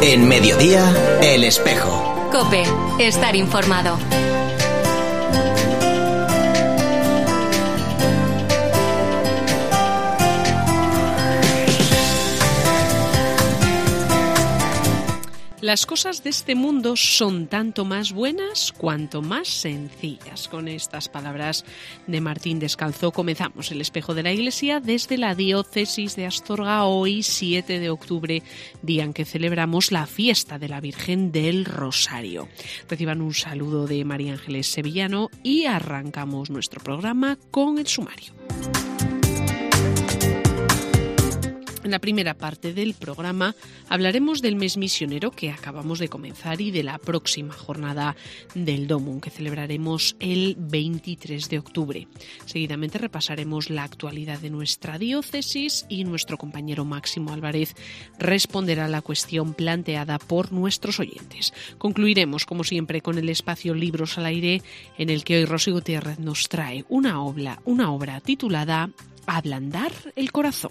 En Mediodía, El Espejo. COPE, estar informado. Las cosas de este mundo son tanto más buenas cuanto más sencillas. Con estas palabras de Martín Descalzo comenzamos el Espejo de la Iglesia desde la diócesis de Astorga, hoy 7 de octubre, día en que celebramos la fiesta de la Virgen del Rosario. Reciban un saludo de María Ángeles Sevillano y arrancamos nuestro programa con el sumario. En la primera parte del programa hablaremos del mes misionero que acabamos de comenzar y de la próxima jornada del Domum que celebraremos el 23 de octubre. Seguidamente repasaremos la actualidad de nuestra diócesis y nuestro compañero Máximo Álvarez responderá a la cuestión planteada por nuestros oyentes. Concluiremos, como siempre, con el espacio Libros al Aire, en el que hoy Rosy Gutiérrez nos trae una obra titulada Ablandar el corazón.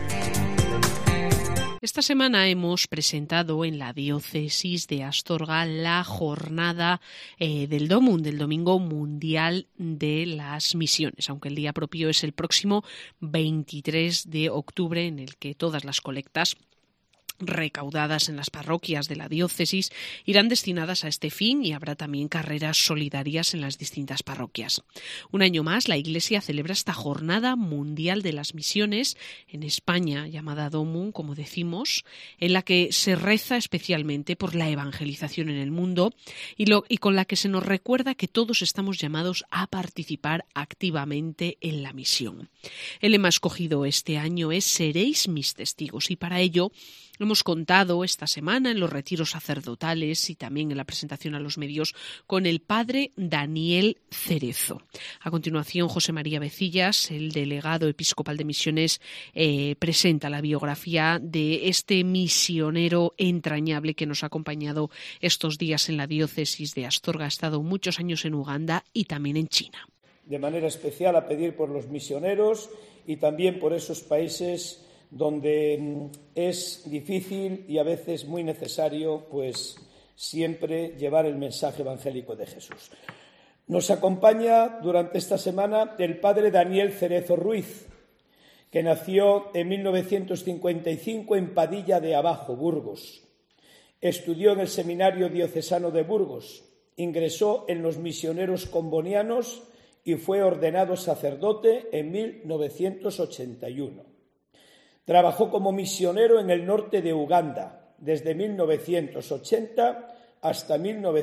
Esta semana hemos presentado en la diócesis de Astorga la jornada del Domum, del Domingo Mundial de las Misiones, aunque el día propio es el próximo 23 de octubre, en el que todas las colectas recaudadas en las parroquias de la diócesis irán destinadas a este fin y habrá también carreras solidarias en las distintas parroquias. Un año más, la Iglesia celebra esta Jornada Mundial de las Misiones en España, llamada Domum, como decimos, en la que se reza especialmente por la evangelización en el mundo y con la que se nos recuerda que todos estamos llamados a participar activamente en la misión. El lema escogido este año es Seréis mis testigos, y para ello hemos contado esta semana en los retiros sacerdotales y también en la presentación a los medios con el padre Daniel Cerezo. A continuación, José María Becillas, el delegado episcopal de Misiones, presenta la biografía de este misionero entrañable que nos ha acompañado estos días en la diócesis de Astorga. Ha estado muchos años en Uganda y también en China. De manera especial a pedir por los misioneros y también por esos países donde es difícil y a veces muy necesario, pues siempre llevar el mensaje evangélico de Jesús. Nos acompaña durante esta semana el padre Daniel Cerezo Ruiz, que nació en 1955 en Padilla de Abajo, Burgos. Estudió en el Seminario Diocesano de Burgos, ingresó en los misioneros combonianos y fue ordenado sacerdote en 1981. Trabajó como misionero en el norte de Uganda desde 1980 hasta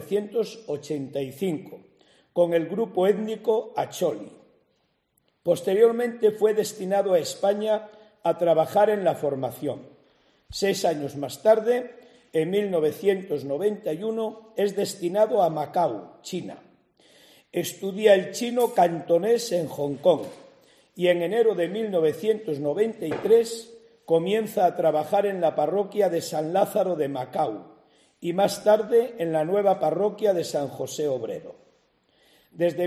1985 con el grupo étnico Acholi. Posteriormente fue destinado a España a trabajar en la formación. 6 años más tarde, en 1991, es destinado a Macao, China. Estudia el chino cantonés en Hong Kong y en enero de 1993 comienza a trabajar en la parroquia de San Lázaro de Macao y más tarde en la nueva parroquia de San José Obrero. Desde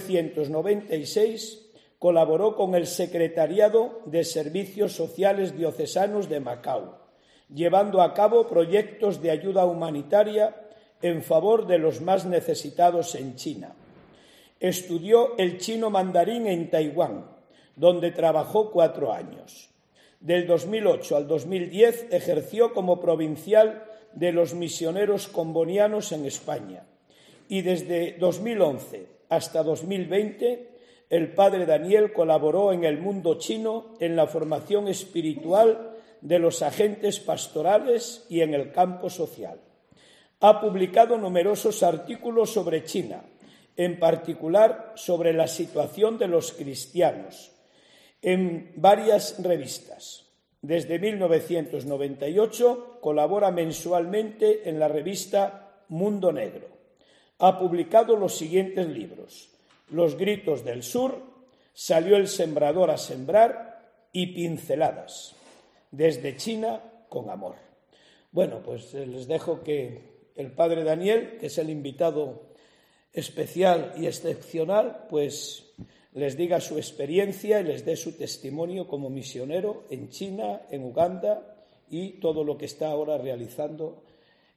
1996 colaboró con el Secretariado de Servicios Sociales Diocesanos de Macao, llevando a cabo proyectos de ayuda humanitaria en favor de los más necesitados en China. Estudió el chino mandarín en Taiwán, donde trabajó 4 años. Del 2008 al 2010 ejerció como provincial de los misioneros combonianos en España y desde 2011 hasta 2020 el padre Daniel colaboró en el mundo chino en la formación espiritual de los agentes pastorales y en el campo social. Ha publicado numerosos artículos sobre China, en particular sobre la situación de los cristianos, en varias revistas. Desde 1998 colabora mensualmente en la revista Mundo Negro. Ha publicado los siguientes libros: Los gritos del sur, Salió el sembrador a sembrar y Pinceladas. Desde China con amor. Bueno, pues les dejo que el padre Daniel, que es el invitado especial y excepcional, pues les diga su experiencia y les dé su testimonio como misionero en China, en Uganda y todo lo que está ahora realizando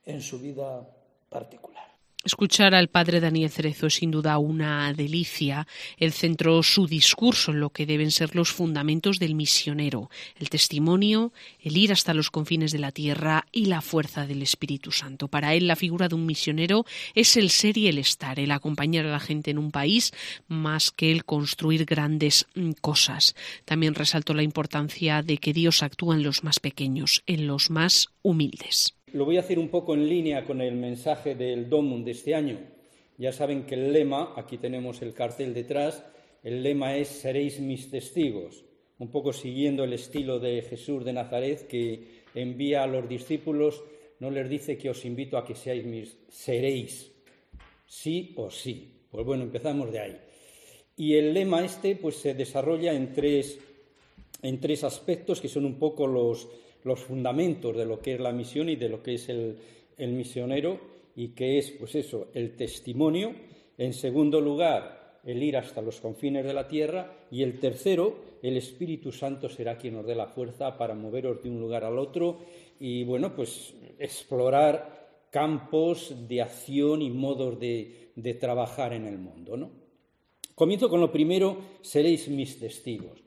en su vida particular. Escuchar al padre Daniel Cerezo es sin duda una delicia. Él centró su discurso en lo que deben ser los fundamentos del misionero, el testimonio, el ir hasta los confines de la tierra y la fuerza del Espíritu Santo. Para él la figura de un misionero es el ser y el estar, el acompañar a la gente en un país más que el construir grandes cosas. También resaltó la importancia de que Dios actúa en los más pequeños, en los más humildes. Lo voy a hacer un poco en línea con el mensaje del Domum de este año. Ya saben que el lema, aquí tenemos el cartel detrás, el lema es «Seréis mis testigos», un poco siguiendo el estilo de Jesús de Nazaret, que envía a los discípulos, no les dice que os invito a que seáis mis, seréis, sí o sí. Pues bueno, empezamos de ahí. Y el lema pues se desarrolla en tres aspectos que son un poco los fundamentos de lo que es la misión y de lo que es el misionero, y que es, pues eso, el testimonio. En segundo lugar, el ir hasta los confines de la tierra. Y el tercero, el Espíritu Santo será quien nos dé la fuerza para moveros de un lugar al otro y, bueno, pues explorar campos de acción y modos de trabajar en el mundo, ¿no? Comienzo con lo primero, seréis mis testigos.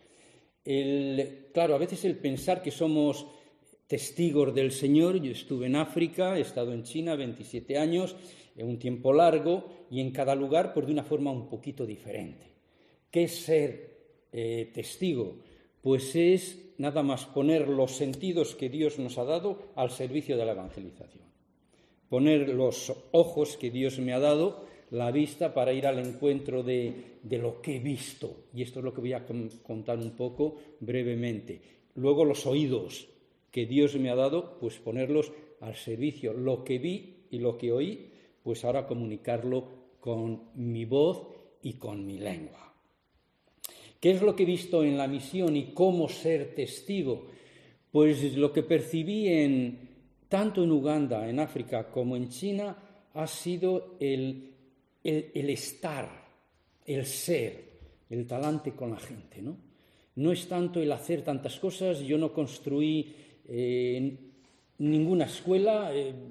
Claro, a veces el pensar que somos testigos del Señor. Yo estuve en África, he estado en China 27 años, en un tiempo largo, y en cada lugar pues de una forma un poquito diferente. ¿Qué es ser testigo? Pues es nada más poner los sentidos que Dios nos ha dado al servicio de la evangelización. Poner los ojos que Dios me ha dado, la vista, para ir al encuentro de lo que he visto. Y esto es lo que voy a contar un poco brevemente. Luego los oídos que Dios me ha dado, pues ponerlos al servicio. Lo que vi y lo que oí, pues ahora comunicarlo con mi voz y con mi lengua. ¿Qué es lo que he visto en la misión y cómo ser testigo? Pues lo que percibí tanto en Uganda, en África, como en China, ha sido el estar, el ser, el talante con la gente, ¿no? No es tanto el hacer tantas cosas. Yo no construí ninguna escuela,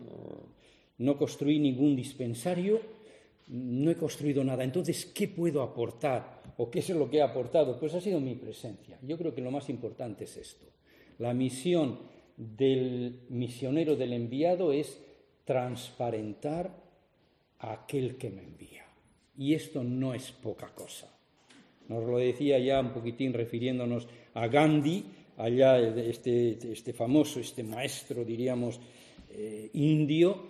no construí ningún dispensario, no he construido nada. Entonces, ¿qué puedo aportar? ¿O qué es lo que he aportado? Pues ha sido mi presencia. Yo creo que lo más importante es esto. La misión del misionero, del enviado, es transparentar a aquel que me envía. Y esto no es poca cosa. Nos lo decía ya un poquitín refiriéndonos a Gandhi, allá este famoso, maestro, diríamos, indio,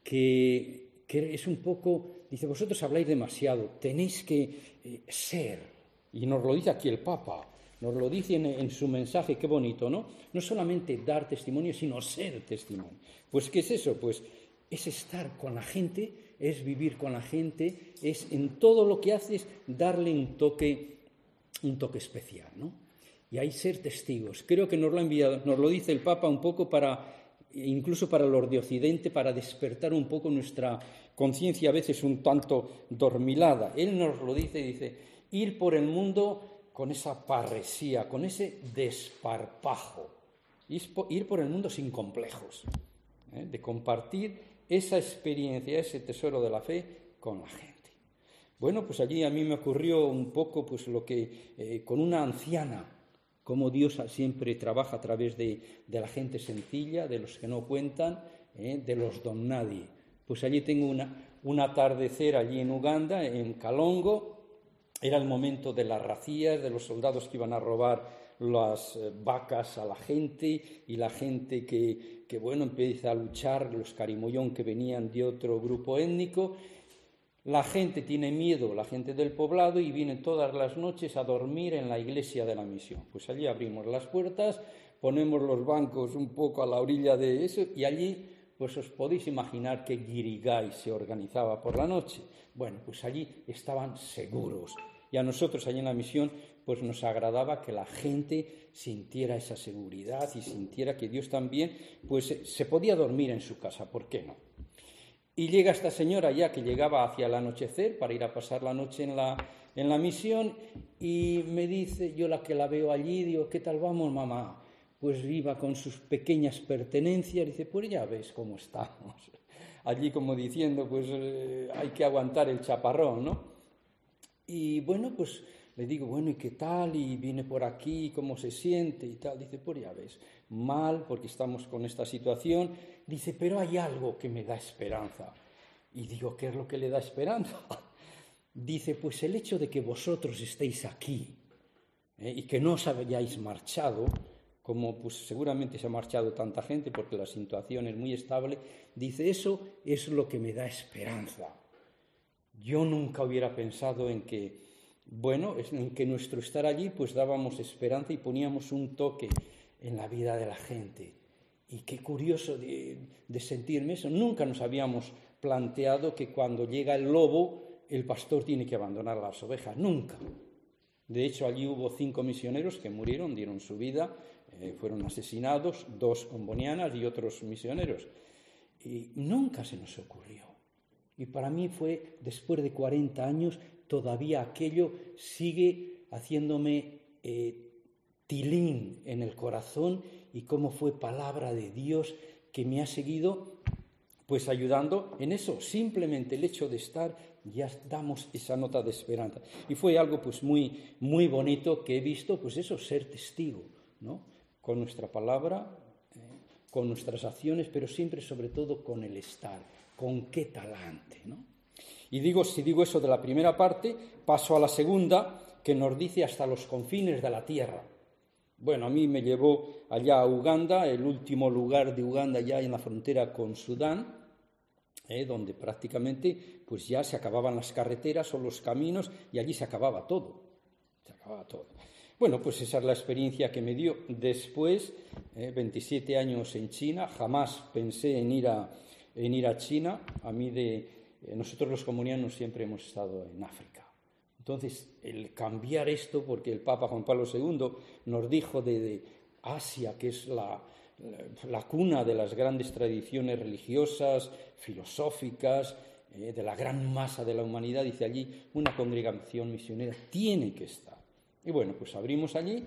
que es un poco, dice, vosotros habláis demasiado, tenéis que ser, y nos lo dice aquí el Papa, nos lo dice en su mensaje, qué bonito, ¿no? No solamente dar testimonio, sino ser testimonio. Pues, ¿qué es eso? Pues es estar con la gente, es vivir con la gente, es en todo lo que haces darle un toque especial, ¿no? Y hay ser testigos. Creo que nos lo dice el Papa un poco incluso para los de Occidente, para despertar un poco nuestra conciencia, a veces un tanto dormilada. Él nos lo dice, ir por el mundo con esa parresía, con ese desparpajo, ir por el mundo sin complejos, de compartir esa experiencia, ese tesoro de la fe con la gente. Bueno, pues allí a mí me ocurrió un poco pues lo que con una anciana, cómo Dios siempre trabaja a través de la gente sencilla, de los que no cuentan, de los don nadie. Pues allí tengo un atardecer allí en Uganda, en Kalongo. Era el momento de las racías, de los soldados que iban a robar las vacas a la gente, y la gente que bueno, empieza a luchar, los carimoyón que venían de otro grupo étnico. La gente tiene miedo, la gente del poblado, y vienen todas las noches a dormir en la iglesia de la misión. Pues allí abrimos las puertas, ponemos los bancos un poco a la orilla de eso, y allí pues os podéis imaginar que guirigay se organizaba por la noche. Bueno, pues allí estaban seguros. Y a nosotros allí en la misión pues nos agradaba que la gente sintiera esa seguridad y sintiera que Dios también pues se podía dormir en su casa, ¿por qué no? Y llega esta señora ya que llegaba hacia el anochecer para ir a pasar la noche en la misión, y me dice, yo la que la veo allí, digo, ¿qué tal vamos, mamá? pues iba con sus pequeñas pertenencias, dice, pues ya ves cómo estamos. Allí como diciendo, pues hay que aguantar el chaparrón, ¿no? Y bueno, pues le digo, bueno, ¿y qué tal? Y viene por aquí, ¿cómo se siente? Y tal. Dice, pues ya ves, mal, porque estamos con esta situación. Dice, pero hay algo que me da esperanza. Y digo, ¿qué es lo que le da esperanza? Dice, pues el hecho de que vosotros estéis aquí y que no os hayáis marchado, como pues seguramente se ha marchado tanta gente porque la situación es muy estable, dice, eso es lo que me da esperanza. Yo nunca hubiera pensado en que, bueno, en que nuestro estar allí pues dábamos esperanza y poníamos un toque en la vida de la gente. Y qué curioso de sentirme eso. Nunca nos habíamos planteado que cuando llega el lobo, el pastor tiene que abandonar las ovejas. Nunca. De hecho, allí hubo 5 misioneros que murieron, dieron su vida, fueron asesinados, 2 combonianas y otros misioneros. Y nunca se nos ocurrió. Y para mí fue, después de 40 años, todavía aquello sigue haciéndome tilín en el corazón, y cómo fue palabra de Dios que me ha seguido pues ayudando en eso. Simplemente el hecho de estar, ya damos esa nota de esperanza. Y fue algo pues muy, muy bonito que he visto, pues eso, ser testigo, ¿no? Con nuestra palabra, con nuestras acciones, pero siempre sobre todo con el estar, con qué talante, ¿no? Y si digo eso de la primera parte, paso a la segunda, que nos dice hasta los confines de la tierra. Bueno, a mí me llevó allá a Uganda, el último lugar de Uganda ya en la frontera con Sudán, donde prácticamente pues ya se acababan las carreteras o los caminos y allí se acababa todo. Bueno, pues esa es la experiencia que me dio. Después, 27 años en China, jamás pensé en ir a China. Nosotros los comunianos siempre hemos estado en África. Entonces, el cambiar esto, porque el Papa Juan Pablo II nos dijo de Asia, que es la cuna de las grandes tradiciones religiosas, filosóficas, de la gran masa de la humanidad, dice allí, una congregación misionera tiene que estar. Y bueno, pues abrimos allí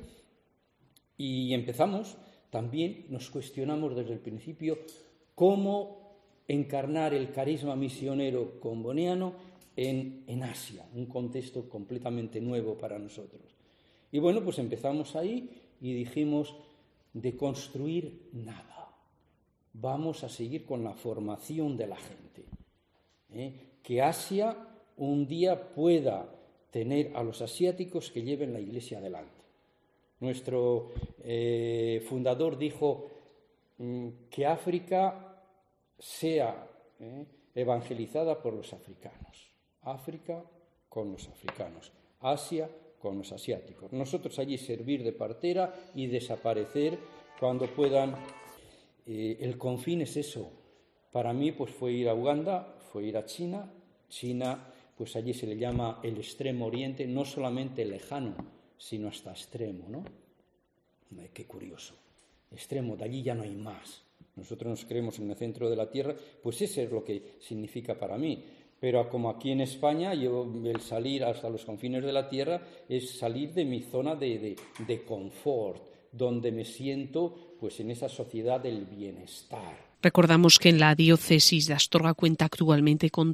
y empezamos. También nos cuestionamos desde el principio cómo encarnar el carisma misionero comboniano en Asia, un contexto completamente nuevo para nosotros. Y bueno, pues empezamos ahí y dijimos, de construir nada. Vamos a seguir con la formación de la gente. Que Asia un día pueda tener a los asiáticos que lleven la Iglesia adelante. Nuestro fundador dijo que África sea evangelizada por los africanos. África con los africanos, Asia con los asiáticos. Nosotros allí servir de partera y desaparecer cuando puedan. El confín es eso. Para mí pues fue ir a Uganda, fue ir a China. China pues allí se le llama el extremo oriente, no solamente lejano, sino hasta extremo, ¿no? Qué curioso. Extremo, de allí ya no hay más. Nosotros nos creemos en el centro de la tierra, pues eso es lo que significa para mí. Pero como aquí en España, el salir hasta los confines de la tierra es salir de mi zona de confort, donde me siento pues en esa sociedad del bienestar. Recordamos que en la diócesis de Astorga cuenta actualmente con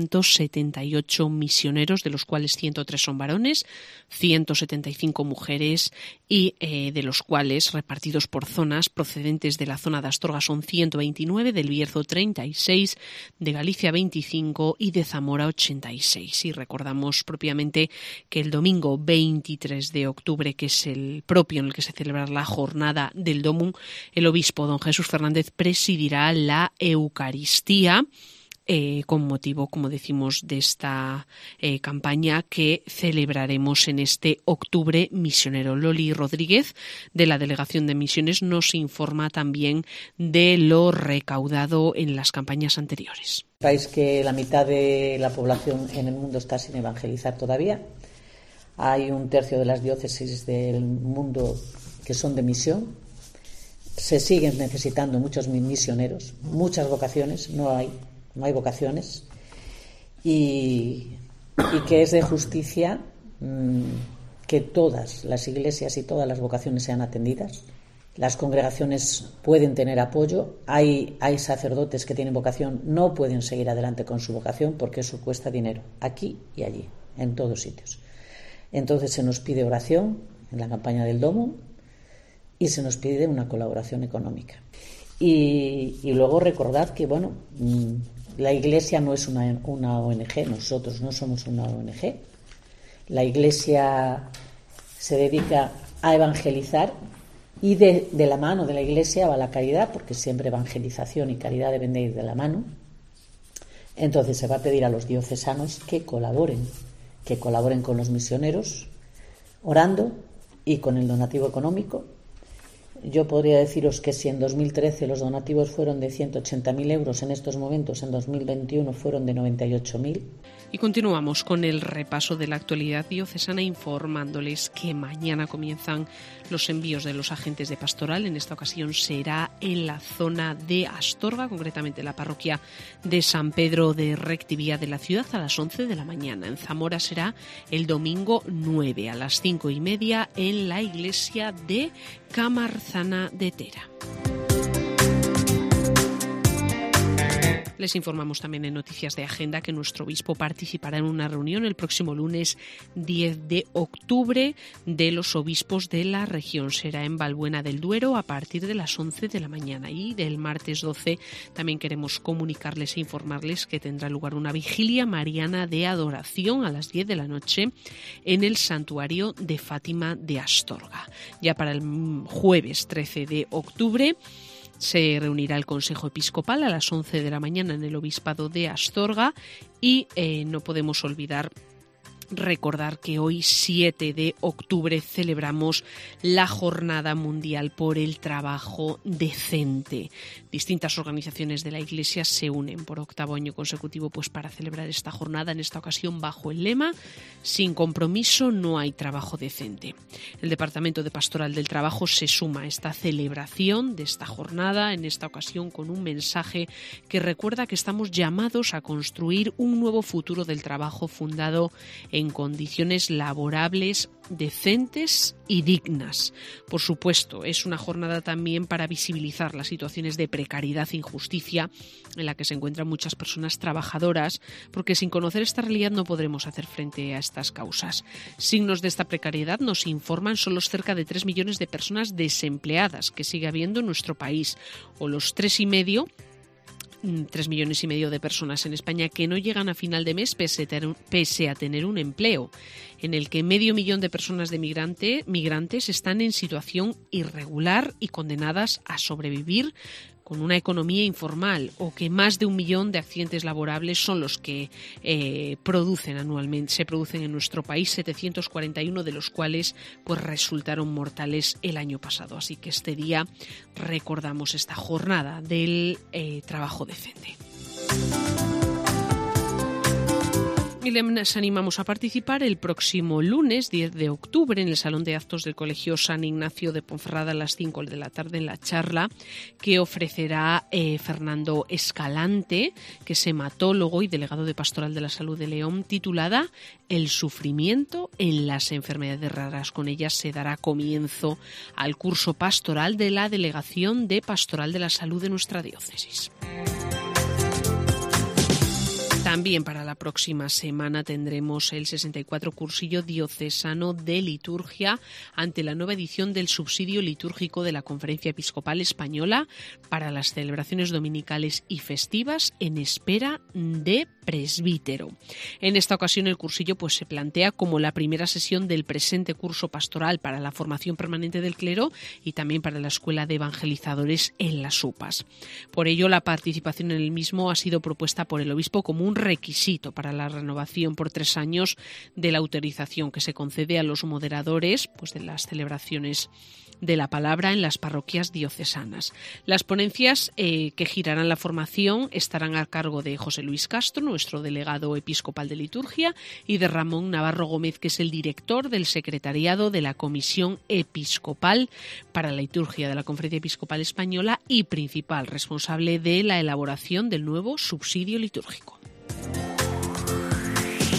278 misioneros, de los cuales 103 son varones, 175 mujeres y de los cuales, repartidos por zonas, procedentes de la zona de Astorga son 129, del Bierzo 36, de Galicia 25 y de Zamora 86. Y recordamos propiamente que el domingo 23 de octubre, que es el propio en el que se celebra la jornada del Domum, el obispo don Jesús Fernández presidirá la Eucaristía con motivo, como decimos, de esta campaña que celebraremos en este octubre misionero. Loli Rodríguez, de la Delegación de Misiones, nos informa también de lo recaudado en las campañas anteriores. Sabéis que la mitad de la población en el mundo está sin evangelizar todavía. Hay un tercio de las diócesis del mundo que son de misión. Se siguen necesitando muchos misioneros, muchas vocaciones, no hay vocaciones, y que es de justicia que todas las iglesias y todas las vocaciones sean atendidas. Las congregaciones pueden tener apoyo, hay sacerdotes que tienen vocación, no pueden seguir adelante con su vocación porque eso cuesta dinero, aquí y allí, en todos sitios. Entonces se nos pide oración en la campaña del Domo y se nos pide una colaboración económica. Y luego recordad que, bueno, la Iglesia no es una ONG, nosotros no somos una ONG. La Iglesia se dedica a evangelizar y de la mano de la Iglesia va la caridad, porque siempre evangelización y caridad deben de ir de la mano. Entonces se va a pedir a los diocesanos que colaboren con los misioneros, orando y con el donativo económico. Yo podría deciros que si en 2013 los donativos fueron de 180.000 euros, en estos momentos, en 2021, fueron de 98.000. Y continuamos con el repaso de la actualidad diocesana, informándoles que mañana comienzan los envíos de los agentes de pastoral. En esta ocasión será en la zona de Astorga, concretamente la parroquia de San Pedro de Rectivía de la ciudad, a las 11 de la mañana. En Zamora será el domingo 9 a las 5:30 en la iglesia de Camarzana de Tera. Les informamos también en Noticias de Agenda que nuestro obispo participará en una reunión el próximo lunes 10 de octubre de los obispos de la región. Será en Valbuena del Duero a partir de las 11 de la mañana. Y del martes 12 también queremos comunicarles e informarles que tendrá lugar una vigilia mariana de adoración a las 10 de la noche en el santuario de Fátima de Astorga. Ya para el jueves 13 de octubre se reunirá el Consejo Episcopal a las 11 de la mañana en el Obispado de Astorga y no podemos recordar que hoy 7 de octubre celebramos la Jornada Mundial por el Trabajo Decente. Distintas organizaciones de la Iglesia se unen por 8º año consecutivo para celebrar esta jornada, en esta ocasión bajo el lema "Sin compromiso no hay trabajo decente". El Departamento de Pastoral del Trabajo se suma a esta celebración de esta jornada, en esta ocasión con un mensaje que recuerda que estamos llamados a construir un nuevo futuro del trabajo fundado en condiciones laborables decentes y dignas. Por supuesto, es una jornada también para visibilizar las situaciones de precariedad e injusticia en la que se encuentran muchas personas trabajadoras, porque sin conocer esta realidad no podremos hacer frente a estas causas. Signos de esta precariedad nos informan son los cerca de 3 millones de personas desempleadas que sigue habiendo en nuestro país, o los 3 millones y medio de personas en España que no llegan a final de mes pese a tener un empleo, en el que 500.000 de personas migrantes están en situación irregular y condenadas a sobrevivir con una economía informal, o que más de 1 millón de accidentes laborables son los que se producen en nuestro país, 741 de los cuales resultaron mortales el año pasado. Así que este día recordamos esta jornada del trabajo decente. Y les animamos a participar el próximo lunes 10 de octubre en el Salón de Actos del Colegio San Ignacio de Ponferrada a las 5 de la tarde en la charla que ofrecerá Fernando Escalante, que es hematólogo y delegado de Pastoral de la Salud de León, titulada "El sufrimiento en las enfermedades raras". Con ella se dará comienzo al curso pastoral de la Delegación de Pastoral de la Salud de nuestra diócesis. También para la próxima semana tendremos el 64 Cursillo Diocesano de Liturgia ante la nueva edición del subsidio litúrgico de la Conferencia Episcopal Española para las celebraciones dominicales y festivas en espera de presbítero. En esta ocasión el cursillo se plantea como la primera sesión del presente curso pastoral para la formación permanente del clero y también para la Escuela de Evangelizadores en las UPAs. Por ello, la participación en el mismo ha sido propuesta por el obispo como un requisito para la renovación por 3 años de la autorización que se concede a los moderadores de las celebraciones de la palabra en las parroquias diocesanas. Las ponencias que girarán la formación estarán a cargo de José Luis Castro, nuestro delegado episcopal de liturgia, y de Ramón Navarro Gómez, que es el director del secretariado de la Comisión Episcopal para la Liturgia de la Conferencia Episcopal Española y principal responsable de la elaboración del nuevo subsidio litúrgico.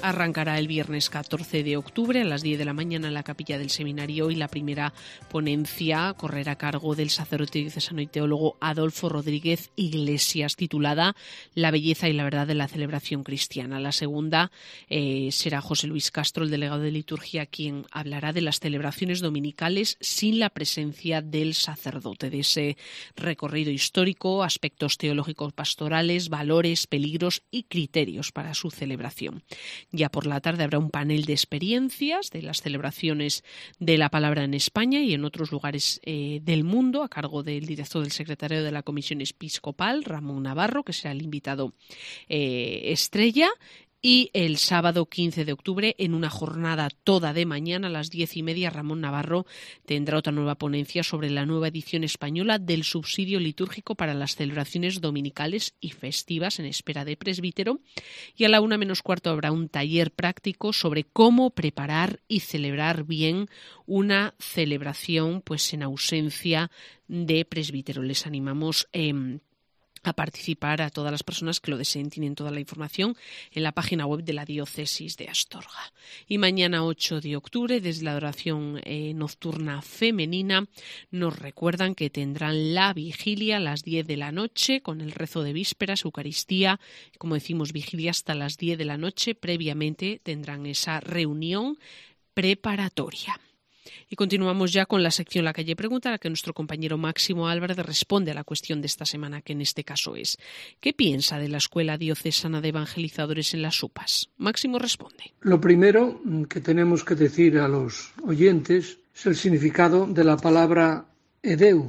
Arrancará el viernes 14 de octubre a las 10 de la mañana en la capilla del seminario y la primera ponencia correrá a cargo del sacerdote diocesano y teólogo Adolfo Rodríguez Iglesias, titulada La belleza y la verdad de la celebración cristiana. La segunda será José Luis Castro, el delegado de liturgia, quien hablará de las celebraciones dominicales sin la presencia del sacerdote, de ese recorrido histórico, aspectos teológicos pastorales, valores, peligros y criterios para su celebración. Ya por la tarde habrá un panel de experiencias de las celebraciones de la palabra en España y en otros lugares del mundo, a cargo del director del secretariado de la Comisión Episcopal, Ramón Navarro, que será el invitado estrella. Y el sábado 15 de octubre, en una jornada toda de mañana a las 10:30, Ramón Navarro tendrá otra nueva ponencia sobre la nueva edición española del subsidio litúrgico para las celebraciones dominicales y festivas en espera de presbítero. Y a la 1:15 habrá un taller práctico sobre cómo preparar y celebrar bien una celebración pues en ausencia de presbítero. Les animamos a participar a todas las personas que lo deseen. Tienen toda la información en la página web de la Diócesis de Astorga. Y mañana 8 de octubre, desde la adoración nocturna femenina, nos recuerdan que tendrán la vigilia a las 10 de la noche con el rezo de vísperas, Eucaristía, como decimos, vigilia hasta las 10 de la noche. Previamente tendrán esa reunión preparatoria. Y continuamos ya con la sección La Calle Pregunta, en la que nuestro compañero Máximo Álvarez responde a la cuestión de esta semana, que en este caso es: ¿qué piensa de la Escuela Diocesana de Evangelizadores en las UPAs? Máximo responde. Lo primero que tenemos que decir a los oyentes es el significado de la palabra EDEU.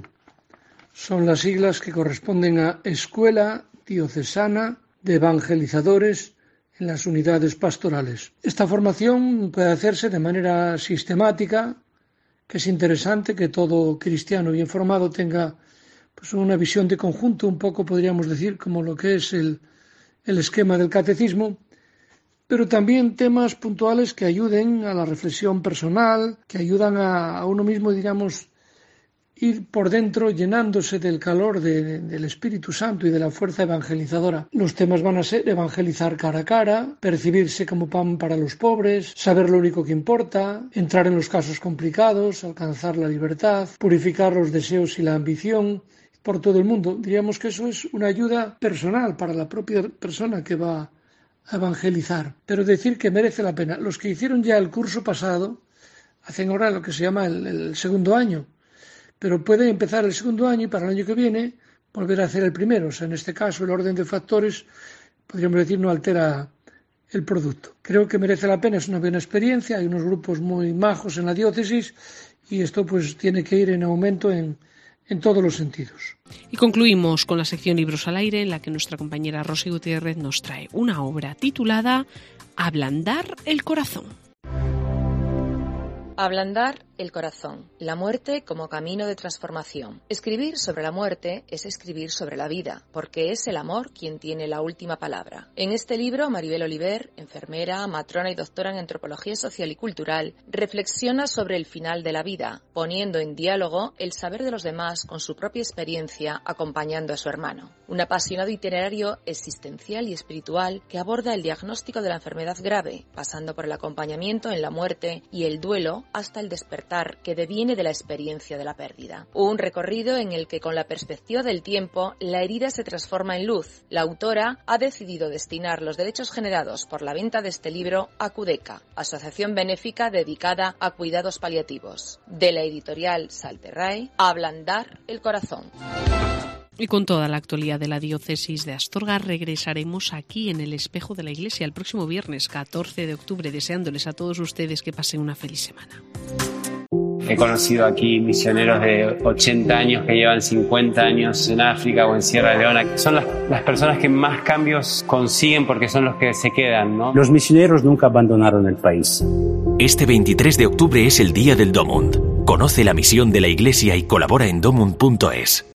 Son las siglas que corresponden a Escuela Diocesana de Evangelizadores en las unidades pastorales. Esta formación puede hacerse de manera sistemática, que es interesante que todo cristiano bien formado tenga pues una visión de conjunto, un poco podríamos decir como lo que es el esquema del catecismo, pero también temas puntuales que ayuden a la reflexión personal, que ayudan a uno mismo, digamos, ir por dentro llenándose del calor del Espíritu Santo y de la fuerza evangelizadora. Los temas van a ser evangelizar cara a cara, percibirse como pan para los pobres, saber lo único que importa, entrar en los casos complicados, alcanzar la libertad, purificar los deseos y la ambición por todo el mundo. Diríamos que eso es una ayuda personal para la propia persona que va a evangelizar, pero decir que merece la pena. Los que hicieron ya el curso pasado hacen ahora lo que se llama el segundo año, pero puede empezar el segundo año y para el año que viene volver a hacer el primero. O sea, en este caso el orden de factores, podríamos decir, no altera el producto. Creo que merece la pena, es una buena experiencia, hay unos grupos muy majos en la diócesis y esto pues tiene que ir en aumento en todos los sentidos. Y concluimos con la sección Libros al Aire, en la que nuestra compañera Rosy Gutiérrez nos trae una obra titulada Ablandar el corazón. Ablandar el corazón. La muerte como camino de transformación. Escribir sobre la muerte es escribir sobre la vida, porque es el amor quien tiene la última palabra. En este libro, Maribel Oliver, enfermera, matrona y doctora en Antropología Social y Cultural, reflexiona sobre el final de la vida, poniendo en diálogo el saber de los demás con su propia experiencia, acompañando a su hermano. Un apasionado itinerario existencial y espiritual que aborda el diagnóstico de la enfermedad grave, pasando por el acompañamiento en la muerte y el duelo hasta el despertar que deviene de la experiencia de la pérdida. Un recorrido en el que, con la perspectiva del tiempo, la herida se transforma en luz. La autora ha decidido destinar los derechos generados por la venta de este libro a Cudeca, asociación benéfica dedicada a cuidados paliativos. De la editorial Salterrae, Ablandar el corazón. Y con toda la actualidad de la Diócesis de Astorga regresaremos aquí en el Espejo de la Iglesia el próximo viernes 14 de octubre, deseándoles a todos ustedes que pasen una feliz semana. He conocido aquí misioneros de 80 años que llevan 50 años en África o en Sierra Leona. Son las personas que más cambios consiguen porque son los que se quedan, ¿no? Los misioneros nunca abandonaron el país. Este 23 de octubre es el Día del Domund. Conoce la misión de la Iglesia y colabora en domund.es.